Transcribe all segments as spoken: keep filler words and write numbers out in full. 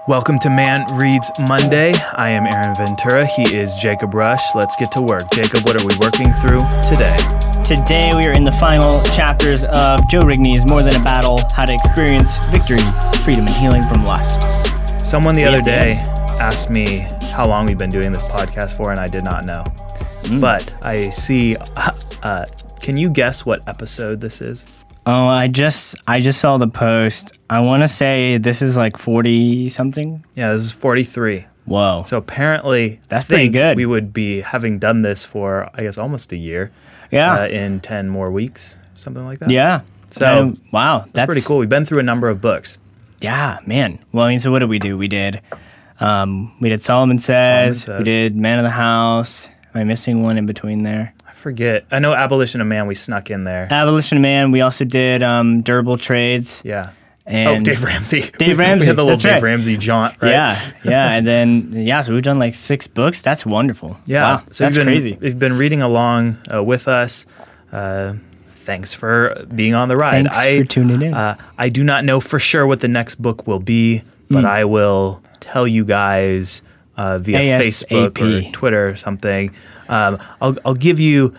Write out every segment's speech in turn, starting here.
Welcome to Man Reads Monday. I am Aaron Ventura. He is Jacob Rush. Let's get to work. Jacob, what are we working through today? Today we are in the final chapters of Joe Rigney's More Than a Battle, How to Experience Victory, Freedom, and Healing from Lust. Someone the other day asked me how long we've been doing this podcast for, and I did not know. Mm. But I see, uh, uh, can you guess what episode this is? Oh, I just I just saw the post. I want to say this is like forty something. Yeah, this is forty-three. Whoa. So apparently, that's I pretty think good. We would be having done this for, I guess, almost a year. Yeah. Uh, in ten more weeks, something like that. Yeah. So, um, wow. That's, that's pretty cool. We've been through a number of books. Yeah, man. Well, I mean, so what did we do? We did, um, we did Solomon Says, Solomon Says. We did Man of the House. Am I missing one in between there? Forget. I know Abolition of Man we snuck in there. Abolition of Man. We also did um, Durable Trades. Yeah. And oh, Dave Ramsey. Dave Ramsey. We had the little That's Dave right. Ramsey jaunt, right? Yeah, yeah. And then, yeah, so we've done like six books. That's wonderful. Yeah. Wow, so that's you've been, crazy. You've been reading along uh, with us. Uh, thanks for being on the ride. Thanks I, for tuning in. Uh, I do not know for sure what the next book will be, but mm. I will tell you guys uh, via A S A P. Facebook or Twitter or something. Um, I'll, I'll give you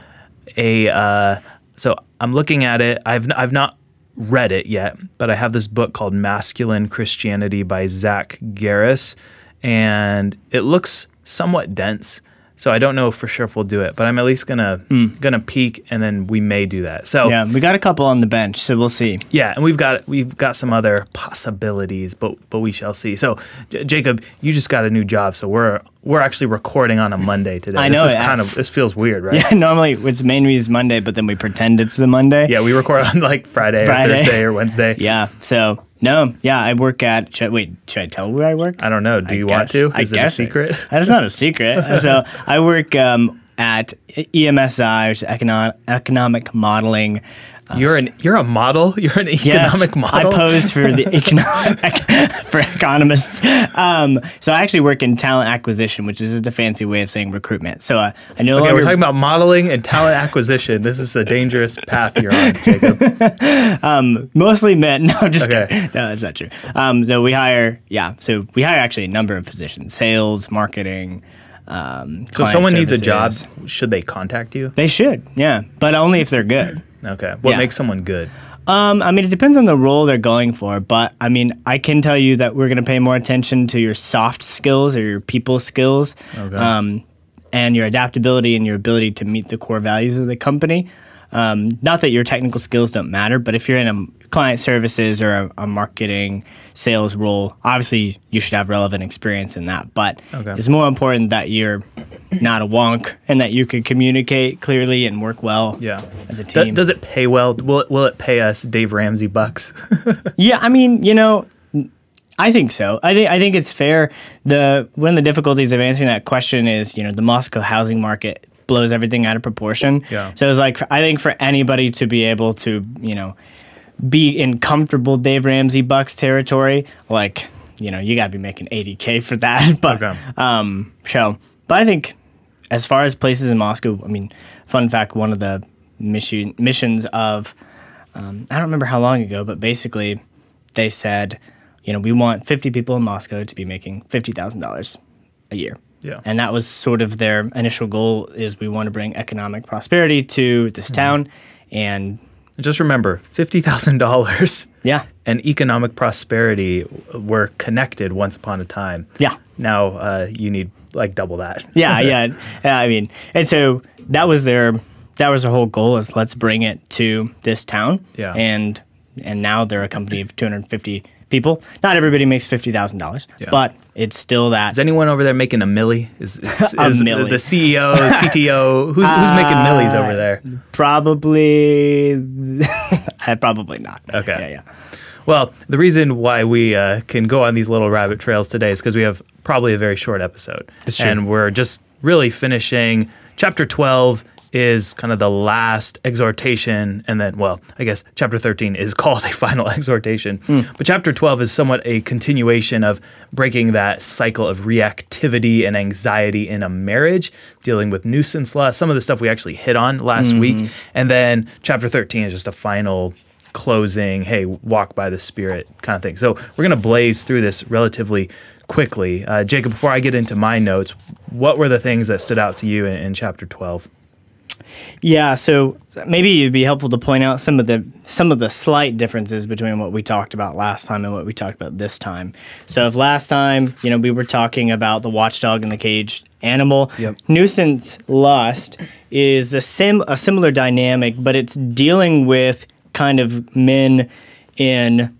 a uh, so I'm looking at it. I've I've not read it yet, but I have this book called Masculine Christianity by Zach Garris, and it looks somewhat dense. So I don't know for sure if we'll do it, but I'm at least gonna mm. gonna peek, and then we may do that. So yeah, we got a couple on the bench, so we'll see. Yeah, and we've got we've got some other possibilities, but but we shall see. So J- Jacob, you just got a new job, so we're we're actually recording on a Monday today. I know. This is it, kind of this feels weird, right? Yeah, normally it's main reads Monday, but then we pretend it's the Monday. Yeah, we record on like Friday, Friday. or Thursday or Wednesday. Yeah. So no, yeah, I work at. Should, wait, should I tell where I work? I don't know. Do I you guess, want to? Is I it guess a secret? It. That is not a secret. So I work um, at E M S I, which is economic economic modeling. Uh, You're an you're a model. You're an economic yes, model. I pose for the economic for economists. Um, so I actually work in talent acquisition, which is just a fancy way of saying recruitment. So uh, I no okay, longer we're talking about modeling and talent acquisition. This is a dangerous path you're on, Jacob. um, mostly men. No, just okay. kidding. No, that's not true. Um, so we hire, yeah. So we hire actually a number of positions: sales, marketing. Um, so if someone services. needs a job, should they contact you? They should, yeah, but only if they're good. Okay. What yeah. makes someone good? Um, I mean, it depends on the role they're going for, but I mean, I can tell you that we're going to pay more attention to your soft skills or your people skills, okay. um, and your adaptability and your ability to meet the core values of the company. Um, not that your technical skills don't matter, but if you're in a client services or a, a marketing sales role, obviously you should have relevant experience in that. But okay. it's more important that you're not a wonk and that you can communicate clearly and work well yeah. as a team. D- does it pay well? Will it, will it pay us Dave Ramsey bucks? Yeah, I mean, you know, I think so. I think I think it's fair. The one of the difficulties of answering that question is, you know, the Moscow housing market blows everything out of proportion. Yeah. So it's like, I think for anybody to be able to, you know, be in comfortable Dave Ramsey bucks territory, like, you know, you got to be making eighty K for that. But, okay. um, so, but I think as far as places in Moscow, I mean, fun fact, one of the mission, missions of, um, I don't remember how long ago, but basically they said, you know, we want fifty people in Moscow to be making fifty thousand dollars a year. Yeah. And that was sort of their initial goal, is we want to bring economic prosperity to this mm-hmm. town. And just remember, fifty thousand dollars yeah. and economic prosperity were connected once upon a time. Yeah. Now uh, you need like double that. yeah, yeah. I mean, and so that was their that was their whole goal, is let's bring it to this town. Yeah. And and now they're a company of two hundred fifty people. Not everybody makes fifty thousand dollars, yeah. but it's still that. Is anyone over there making a milli? Is, is, a is milli. The C E O, the C T O, who's, who's uh, making millis over there? Probably, probably not. Okay. Yeah, yeah. Well, the reason why we uh, can go on these little rabbit trails today is because we have probably a very short episode. That's true. And we're just really finishing chapter twelve is kind of the last exhortation, and then, well, I guess chapter thirteen is called a final exhortation, mm. but chapter twelve is somewhat a continuation of breaking that cycle of reactivity and anxiety in a marriage, dealing with nuisance law, some of the stuff we actually hit on last mm-hmm. week, and then chapter thirteen is just a final closing, hey, walk by the Spirit kind of thing. So we're going to blaze through this relatively quickly. Uh, Jacob, before I get into my notes, what were the things that stood out to you in, in chapter twelve? Yeah, so maybe it'd be helpful to point out some of the some of the slight differences between what we talked about last time and what we talked about this time. So if last time, you know, we were talking about the watchdog and the caged animal, Yep. nuisance lust is the sim a similar dynamic, but it's dealing with kind of men in,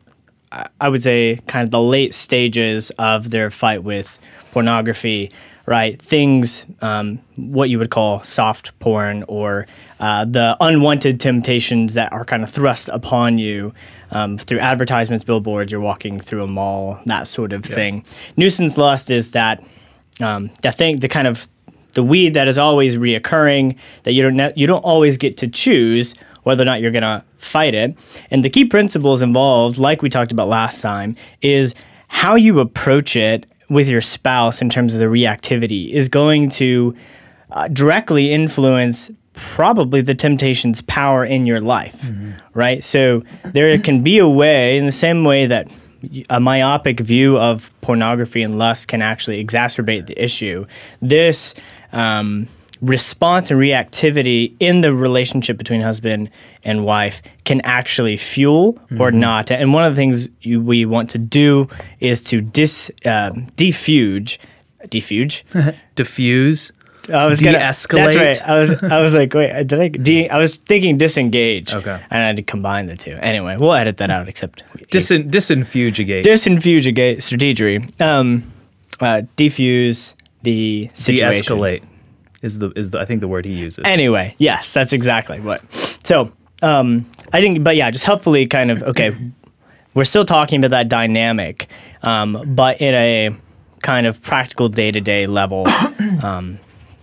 I would say, kind of the late stages of their fight with pornography. Right, things, um, what you would call soft porn, or uh, the unwanted temptations that are kind of thrust upon you um, through advertisements, billboards, you're walking through a mall, that sort of Yeah. thing. Nuisance lust is that um, that thing, the kind of the weed that is always reoccurring, that you don't ne- you don't always get to choose whether or not you're gonna fight it. And the key principles involved, like we talked about last time, is how you approach it with your spouse in terms of the reactivity is going to uh, directly influence probably the temptation's power in your life, mm-hmm. right? So there can be a way, in the same way that a myopic view of pornography and lust can actually exacerbate the issue, this um, response and reactivity in the relationship between husband and wife can actually fuel mm-hmm. or not. And one of the things you, we want to do is to dis uh, defuge, defuge, diffuse. I was gonna de-escalate. That's right. I was I was like, wait, did I? De, I was thinking disengage. Okay. And I had to combine the two. Anyway, we'll edit that out. Except Disin disinfugigate. Disinfugigate strategery. Um, uh, defuse the situation. De-escalate. Is the is the I think the word he uses. Anyway, yes, that's exactly what. So um, I think, but yeah, just helpfully kind of okay. We're still talking about that dynamic, um, but in a kind of practical day to day level. Um,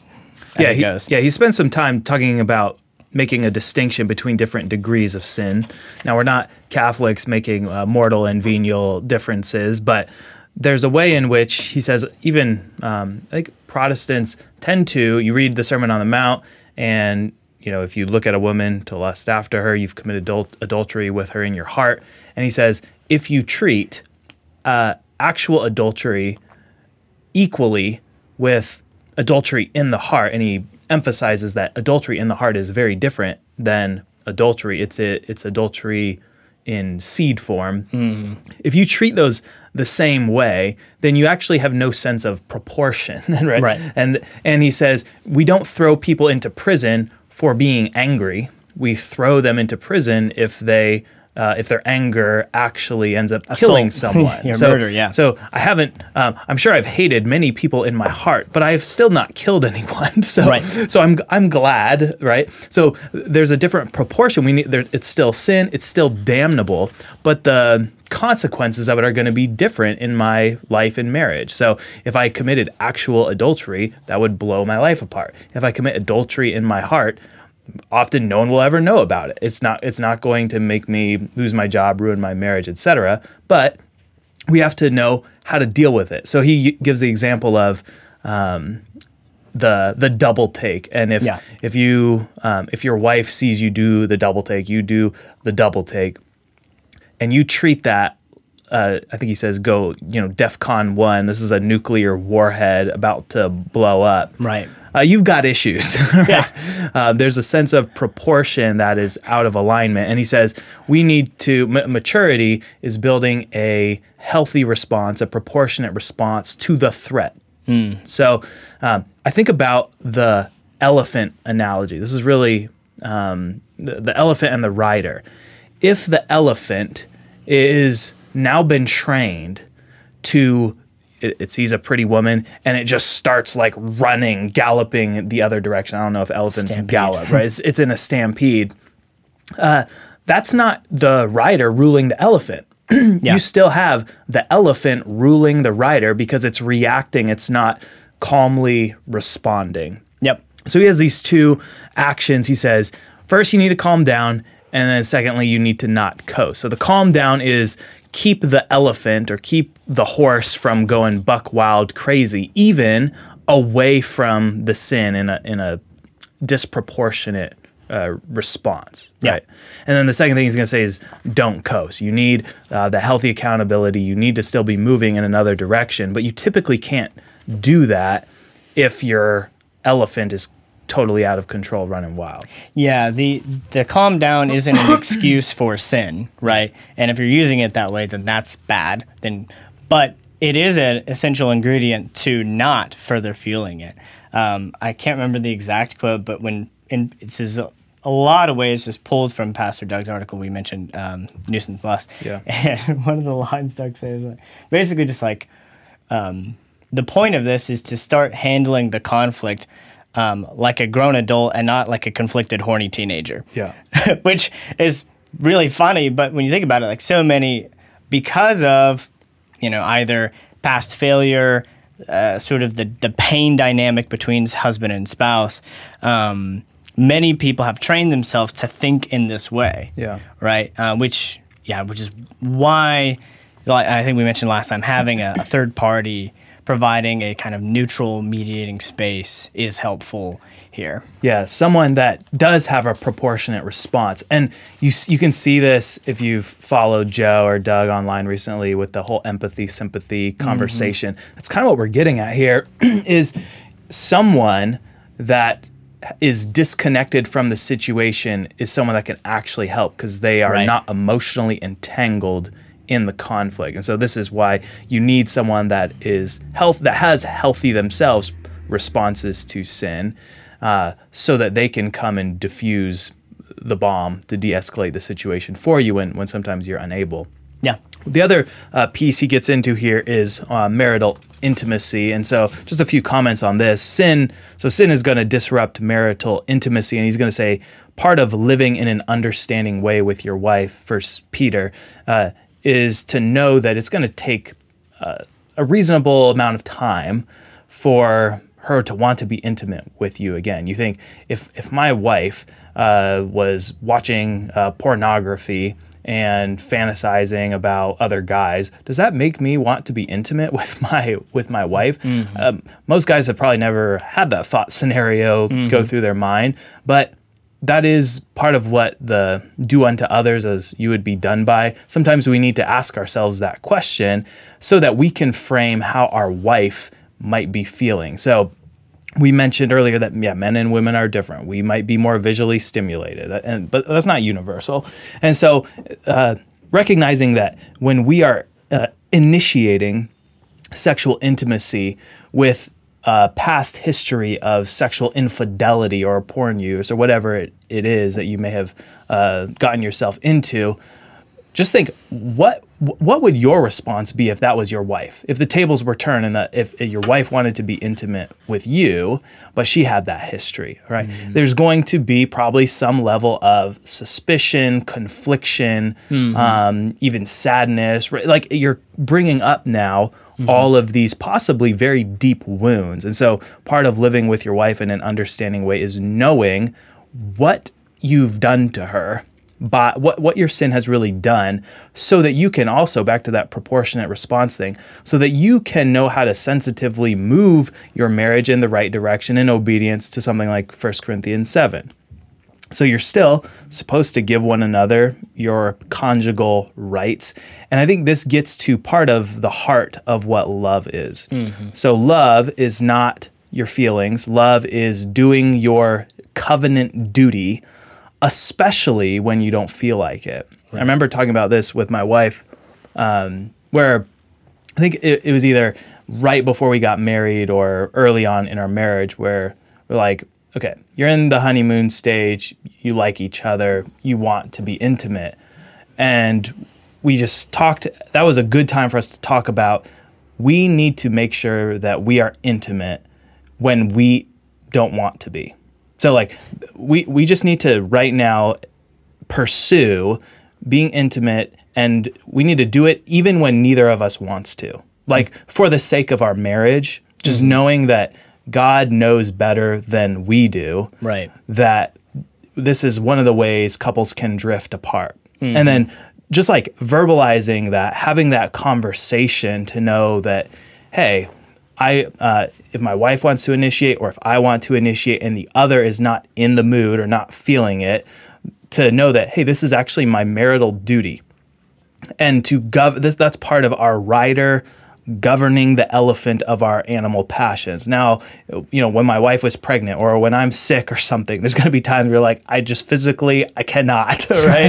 as yeah, it he, goes. yeah, he spent some time talking about making a distinction between different degrees of sin. Now we're not Catholics making uh, mortal and venial differences, but there's a way in which he says even um, I think Protestants tend to, you read the Sermon on the Mount, and you know, if you look at a woman to lust after her, you've committed adult, adultery with her in your heart. And he says, if you treat uh, actual adultery equally with adultery in the heart, and he emphasizes that adultery in the heart is very different than adultery. It's a, it's adultery in seed form. Mm. If you treat those the same way, then you actually have no sense of proportion, right? Right. And and he says we don't throw people into prison for being angry. We throw them into prison if they uh, if their anger actually ends up Assault. killing someone. Yeah, so, murder, yeah. So I haven't. Um, I'm sure I've hated many people in my heart, but I have still not killed anyone. So Right. so I'm I'm glad, right? So there's a different proportion. We need. There, it's still sin. It's still damnable, but the consequences of it are going to be different in my life and marriage. So if I committed actual adultery, that would blow my life apart. If I commit adultery in my heart, often no one will ever know about it. It's not it's not going to make me lose my job, ruin my marriage, et cetera. But we have to know how to deal with it. So he gives the example of um, the the double take, and if Yeah. if you um, if your wife sees you do the double take, you do the double take, and you treat that. Uh, I think he says, go, you know, DEFCON one. This is a nuclear warhead about to blow up. Right. Uh, you've got issues. Right? Yeah. Uh, there's a sense of proportion that is out of alignment. And he says we need to, m- maturity is building a healthy response, a proportionate response to the threat. Mm. So um, I think about the elephant analogy. This is really um, the, the elephant and the rider. If the elephant is now been trained to, it, it sees a pretty woman and it just starts like running, galloping the other direction. I don't know if elephants Stampede. gallop, right? It's, it's in a stampede. Uh, that's not the rider ruling the elephant. Yeah. You still have the elephant ruling the rider because it's reacting. It's not calmly responding. Yep. So he has these two actions. He says, first, you need to calm down. And then secondly, you need to not coast. So the calm down is keep the elephant or keep the horse from going buck wild crazy, even away from the sin in a in a disproportionate uh, response, Yeah. right? And then the second thing he's going to say is don't coast. You need uh, the healthy accountability. You need to still be moving in another direction, but you typically can't do that if your elephant is totally out of control, running wild. Yeah, the the calm down isn't an excuse for sin, right? And if you're using it that way, then that's bad. Then, but it is an essential ingredient to not further fueling it. Um, I can't remember the exact quote, but when and this is a, a lot of ways just pulled from Pastor Doug's article we mentioned, um, Nuisance Lust. Yeah. And one of the lines Doug says, like, basically just like, um, the point of this is to start handling the conflict um, like a grown adult and not like a conflicted, horny teenager. Yeah. Which is really funny, but when you think about it, like so many, because of, you know, either past failure, uh, sort of the, the pain dynamic between husband and spouse, um, many people have trained themselves to think in this way. Yeah. Right? Uh, which, yeah, which is why, like I think we mentioned last time, having a, a third party providing a kind of neutral mediating space is helpful here. Yeah, someone that does have a proportionate response. And you you can see this if you've followed Joe or Doug online recently with the whole empathy, sympathy conversation. Mm-hmm. That's kind of what we're getting at here is someone that is disconnected from the situation is someone that can actually help because they are right. not emotionally entangled in the conflict. And so this is why you need someone that is health that has healthy themselves responses to sin uh, so that they can come and diffuse the bomb to de-escalate the situation for you when, when sometimes you're unable. Yeah. The other uh, piece he gets into here is uh, marital intimacy. And so just a few comments on this. Sin, so sin is going to disrupt marital intimacy. And he's going to say part of living in an understanding way with your wife, First Peter, uh, is to know that it's going to take uh, a reasonable amount of time for her to want to be intimate with you again. You think, if if my wife uh, was watching uh, pornography and fantasizing about other guys, does that make me want to be intimate with my with my wife? Mm-hmm. Um, most guys have probably never had that thought scenario mm-hmm. go through their mind, but that is part of what the do unto others as you would be done by. Sometimes we need to ask ourselves that question so that we can frame how our wife might be feeling. So we mentioned earlier that yeah, men and women are different. We might be more visually stimulated, and but that's not universal. And so uh, recognizing that when we are uh, initiating sexual intimacy with Uh, past history of sexual infidelity or porn use or whatever it, it is that you may have uh, gotten yourself into, just think, what what would your response be if that was your wife? If the tables were turned and that if, if your wife wanted to be intimate with you, but she had that history, right? Mm-hmm. There's going to be probably some level of suspicion, confliction, mm-hmm. um, even sadness. Right? Like you're bringing up now Mm-hmm. all of these possibly very deep wounds. And so part of living with your wife in an understanding way is knowing what you've done to her, by what, what your sin has really done, so that you can also, back to that proportionate response thing, so that you can know how to sensitively move your marriage in the right direction in obedience to something like First Corinthians seven. So you're still supposed to give one another your conjugal rights. And I think this gets to part of the heart of what love is. Mm-hmm. So love is not your feelings. Love is doing your covenant duty, especially when you don't feel like it. Right. I remember talking about this with my wife, um, where I think it, it was either right before we got married or early on in our marriage, where we're like, okay, you're in the honeymoon stage, you like each other, you want to be intimate. And we just talked, that was a good time for us to talk about, we need to make sure that we are intimate when we don't want to be. So like, we, we just need to right now pursue being intimate, and we need to do it even when neither of us wants to. Like for the sake of our marriage, just mm-hmm. knowing that God knows better than we do, right? That this is one of the ways couples can drift apart. Mm-hmm. And then just like verbalizing that, having that conversation to know that, hey, I uh, if my wife wants to initiate, or if I want to initiate, and the other is not in the mood or not feeling it, to know that, hey, this is actually my marital duty, and to gov this that's part of our rider governing the elephant of our animal passions. Now, you know, when my wife was pregnant or when I'm sick or something, there's going to be times where you're like, I just physically, I cannot, right?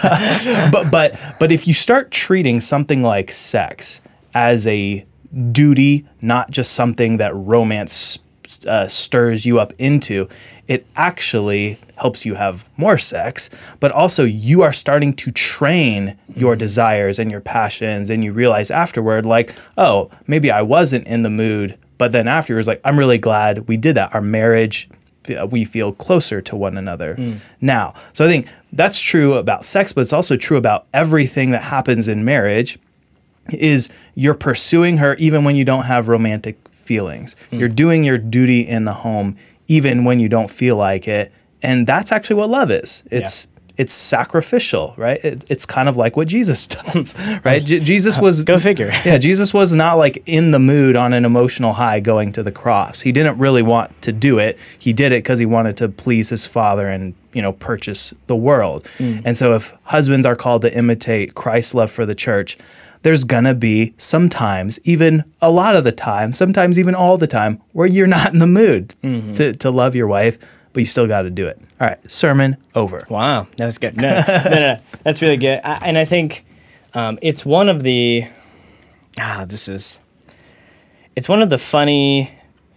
but but but if you start treating something like sex as a duty, not just something that romance uh, stirs you up into, it actually helps you have more sex, but also you are starting to train your desires and your passions, and you realize afterward, like, oh, maybe I wasn't in the mood, but then afterwards, like, I'm really glad we did that. Our marriage, we feel closer to one another mm. now. So I think that's true about sex, but it's also true about everything that happens in marriage, is you're pursuing her even when you don't have romantic feelings. Mm. You're doing your duty in the home even when you don't feel like it. And that's actually what love is. It's yeah. it's sacrificial, right? It, it's kind of like what Jesus does, right? J- Jesus was... Go figure. Yeah, Jesus was not like in the mood on an emotional high going to the cross. He didn't really want to do it. He did it because he wanted to please his Father and, you know, purchase the world. Mm. And so if husbands are called to imitate Christ's love for the church, there's gonna be sometimes, even a lot of the time, sometimes even all the time, where you're not in the mood mm-hmm. to, to love your wife, but you still got to do it. All right, sermon over. Wow, that was good. No, no, no, no, that's really good. I, and I think um, it's one of the, ah, this is, it's one of the funny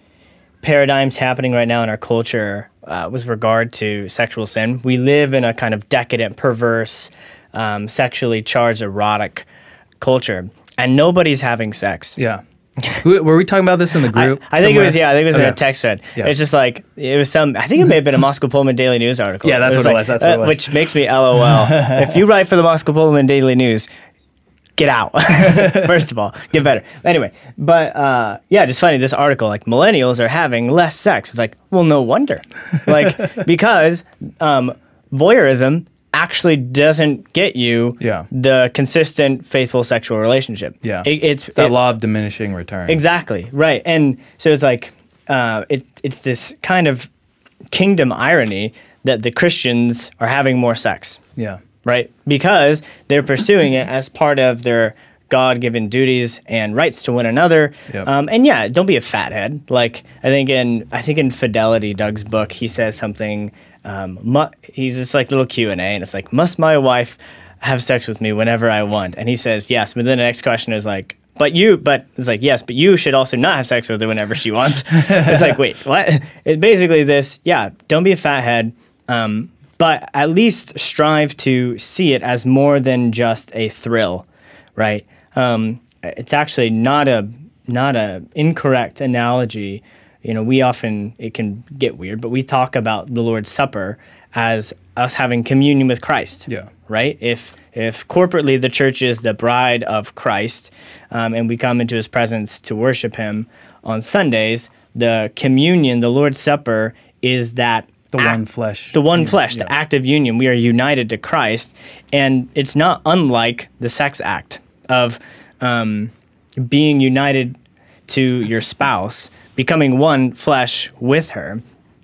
paradigms happening right now in our culture uh, with regard to sexual sin. We live in a kind of decadent, perverse, um, sexually charged, erotic culture, and nobody's having sex. Yeah. Were we talking about this in the group? I, I think it was, yeah, I think it was okay. in a text thread. Yeah. It's just like, it was some, I think it may have been a Moscow Pullman Daily News article. Yeah, that's what it was. That's what it was. Which makes me LOL. If you write for the Moscow Pullman Daily News, get out. First of all, get better. Anyway, but uh, yeah, just funny, this article, like, millennials are having less sex. It's like, well, no wonder. Like, because um, voyeurism actually doesn't get you yeah. the consistent, faithful sexual relationship. Yeah, it, it's, it's that it, law of diminishing returns. Exactly, right. And so it's like, uh, it, it's this kind of kingdom irony that the Christians are having more sex. Yeah. Right? Because they're pursuing it as part of their God-given duties and rights to one another. Yep. Um, and yeah, don't be a fathead. Like, I think in I think in Fidelity, Doug's book, he says something. Um, mu- he's this like little Q and A, and it's like, must my wife have sex with me whenever I want? And he says yes. But then the next question is like, but you, but it's like, yes, but you should also not have sex with her whenever she wants. It's like, wait, what? It's basically this. Yeah, don't be a fathead. Um, but at least strive to see it as more than just a thrill, right? Um, it's actually not a not a incorrect analogy. You know, we often, it can get weird, but we talk about the Lord's Supper as us having communion with Christ. Yeah. Right? If if corporately the church is the bride of Christ, um, and we come into his presence to worship him on Sundays, the communion, the Lord's Supper, is that The act, one flesh. The one union. flesh, yeah. the act of union. We are united to Christ, and it's not unlike the sex act of um, being united to your spouse, becoming one flesh with her.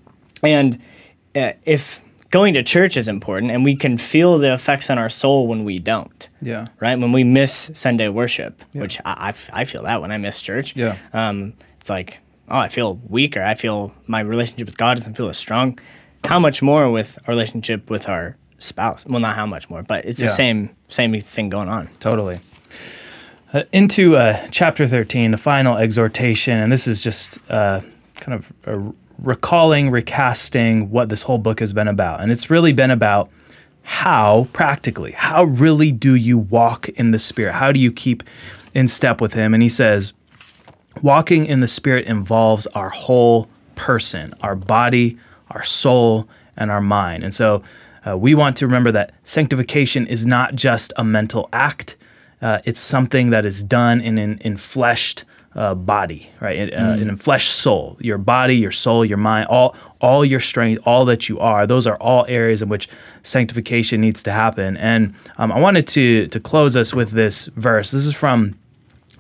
And uh, if going to church is important, and we can feel the effects on our soul when we don't, yeah, right? When we miss Sunday worship, yeah. which I, I, I feel that when I miss church. Yeah. Um, it's like, oh, I feel weaker. I feel my relationship with God doesn't feel as strong. How much more with our relationship with our spouse? Well, not how much more, but it's yeah. the same same thing going on. Totally. Uh, into uh, chapter thirteen, the final exhortation, and this is just uh, kind of a recalling, recasting what this whole book has been about. And it's really been about how, practically, how really do you walk in the Spirit? How do you keep in step with him? And he says, walking in the Spirit involves our whole person, our body, our soul, and our mind. And so uh, we want to remember that sanctification is not just a mental act. Uh, it's something that is done in an enfleshed uh, body, right? Uh, mm. An enfleshed soul. Your body, your soul, your mind, all all your strength, all that you are. Those are all areas in which sanctification needs to happen. And um, I wanted to to close us with this verse. This is from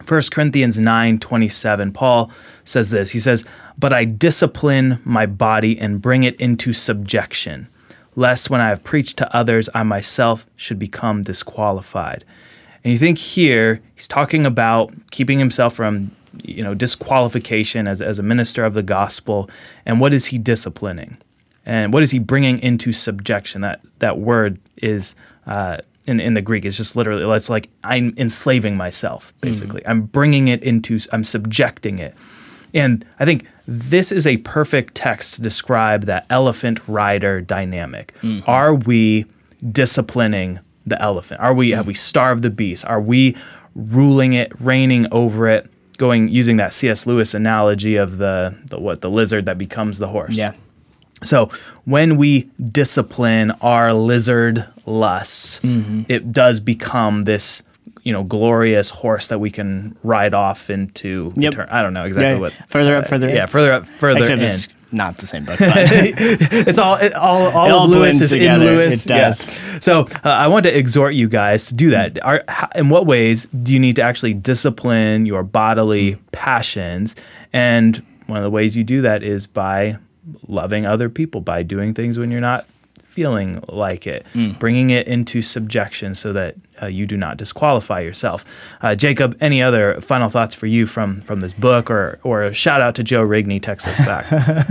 First Corinthians nine twenty-seven, Paul says this. He says, "But I discipline my body and bring it into subjection, lest when I have preached to others, I myself should become disqualified." And you think here he's talking about keeping himself from, you know, disqualification as, as a minister of the gospel. And what is he disciplining? And what is he bringing into subjection? That that word is uh, in in the Greek is just literally, it's like I'm enslaving myself, basically. Mm-hmm. I'm bringing it into, I'm subjecting it. And I think this is a perfect text to describe that elephant rider dynamic. Mm-hmm. Are we disciplining the elephant? Are we, mm-hmm. have we starved the beast? Are we ruling it, reigning over it, going, using that C S Lewis analogy of the, the what, the lizard that becomes the horse? Yeah. So when we discipline our lizard lusts, mm-hmm. it does become this, you know, glorious horse that we can ride off into. Yep. Return. I don't know exactly yeah. what. Further uh, up, further yeah, in. further up, further Except in. It's not the same book. But It's all, it, all, all It of all Lewis blends is together. in Lewis. It does. Yeah. So uh, I want to exhort you guys to do that. Are, how, in what ways do you need to actually discipline your bodily passions? And one of the ways you do that is by loving other people, by doing things when you're not feeling like it, mm. bringing it into subjection so that uh, you do not disqualify yourself. Uh, Jacob, any other final thoughts for you from from this book, or or a shout out to Joe Rigney, text us back.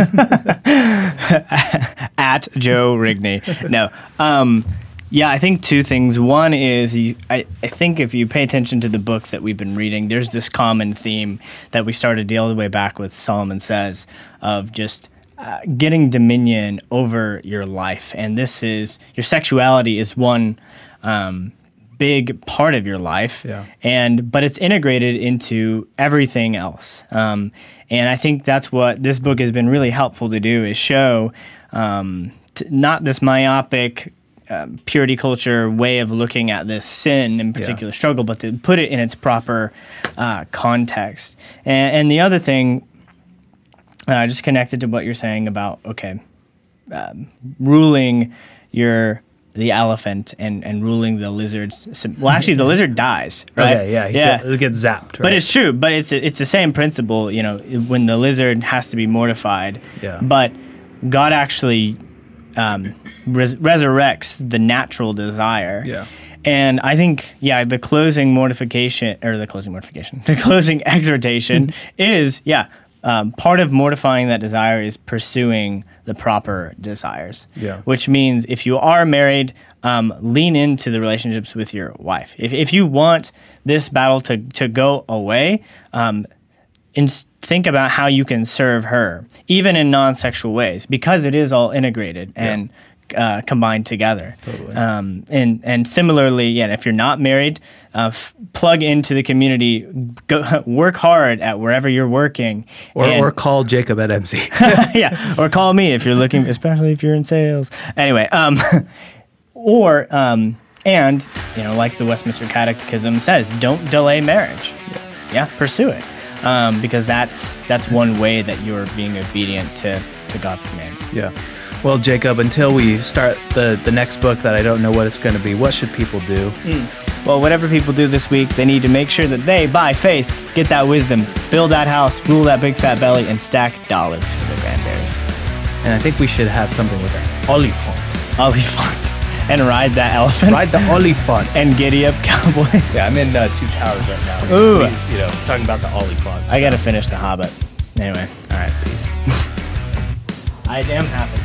At Joe Rigney. No. Um, yeah, I think two things. One is you, I, I think if you pay attention to the books that we've been reading, there's this common theme that we started the all the way back with Solomon Says of just Uh, getting dominion over your life. And this is, your sexuality is one um, big part of your life. Yeah. And, but it's integrated into everything else. Um, and I think that's what this book has been really helpful to do, is show um, t- not this myopic uh, purity culture way of looking at this sin in particular yeah. struggle, but to put it in its proper uh, context. And, and the other thing, Uh, just connected to what you're saying about, okay, um, ruling your the elephant and, and ruling the lizards. Well, actually, the lizard dies, right? Okay, yeah, he yeah. Get, it gets zapped, right? But it's true. But it's it's the same principle, you know, when the lizard has to be mortified. Yeah. But God actually um, res- resurrects the natural desire. Yeah. And I think, yeah, the closing mortification, or the closing mortification, the closing exhortation is, yeah, Um, part of mortifying that desire is pursuing the proper desires. Yeah. Which means if you are married, um, lean into the relationships with your wife. If if you want this battle to, to go away, um, in, think about how you can serve her, even in non-sexual ways, because it is all integrated and yeah. Uh, combined together. Totally. Um, and and similarly, yeah, if you're not married, uh, f- plug into the community, go, work hard at wherever you're working. Or, and, or call Jacob at M C. yeah, or call me if you're looking, especially if you're in sales. Anyway, um, or, um, and, you know, like the Westminster Catechism says, don't delay marriage. Yeah, yeah pursue it. Um, because that's that's one way that you're being obedient to, to God's commands. Yeah. Well, Jacob, until we start the, the next book that I don't know what it's going to be, what should people do? Mm. Well, whatever people do this week, they need to make sure that they, by faith, get that wisdom, build that house, rule that big fat belly, and stack dollars for the grandberries. And I think we should have something with that. Oliphant. Oliphant. And ride that elephant. Ride the Oliphant. And giddy up, cowboy. Yeah, I'm in uh, Two Towers right now. Ooh. We, you know, talking about the Oliphants. I got to finish The Hobbit. Anyway. All right, peace. I am happy.